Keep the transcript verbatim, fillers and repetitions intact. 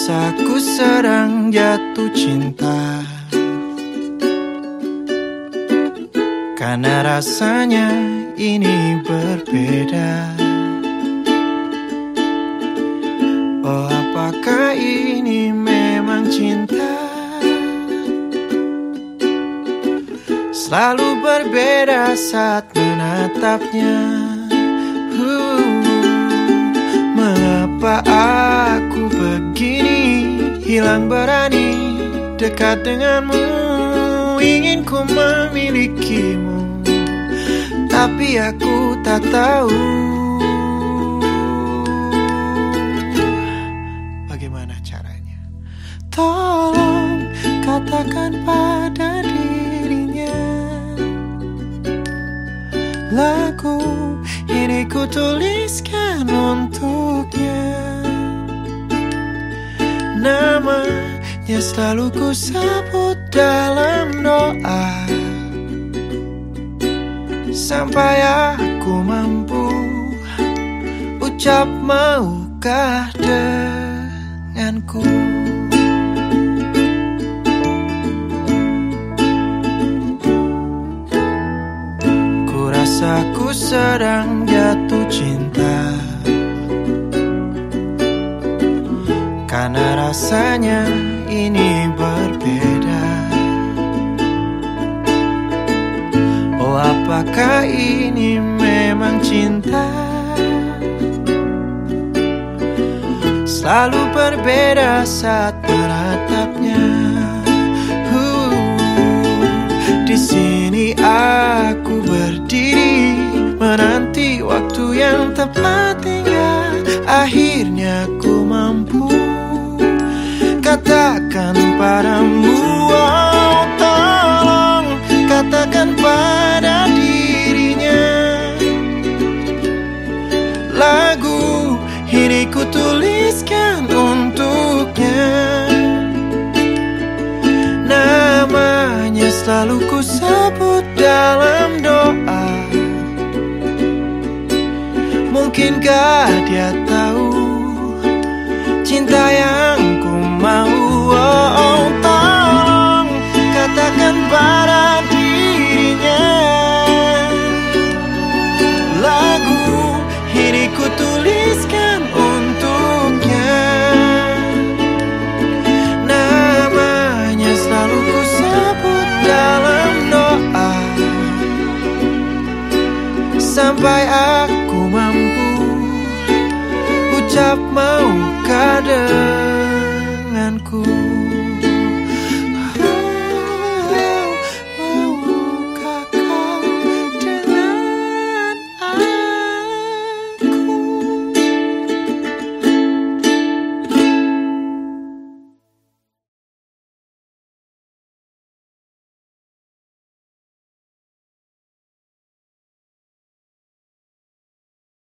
Rasaku sedang jatuh cinta, karena rasanya ini berbeda. Oh, apakah ini memang cinta? Selalu berbeda saat menatapnya. uh, Mengapa aku begini, hilang berani dekat denganmu. Ingin ku memilikimu, tapi aku tak tahu bagaimana caranya. Tolong katakan pada dirinya, lagu ini ku tuliskan untuknya. Namanya selalu ku sebut dalam doa, sampai aku mampu ucap maukah denganku. Ku rasa ku sedang jatuh cinta, karena rasanya ini berbeda. Oh, apakah ini memang cinta? Selalu berbeda saat menatapnya. uh, Di sini aku berdiri, menanti waktu yang tepat hingga akhirnya ku mampu katakan padamu. Oh, tolong katakan pada dirinya, lagu ini ku tuliskan untuknya. Namanya selalu ku sebut dalam doa, mungkinkah dia tahu cinta yang ku mau. Oh, oh, tolong katakan pada dirinya, lagu ini ku tuliskan untuknya. Namanya selalu ku sebut dalam doa, sampai aku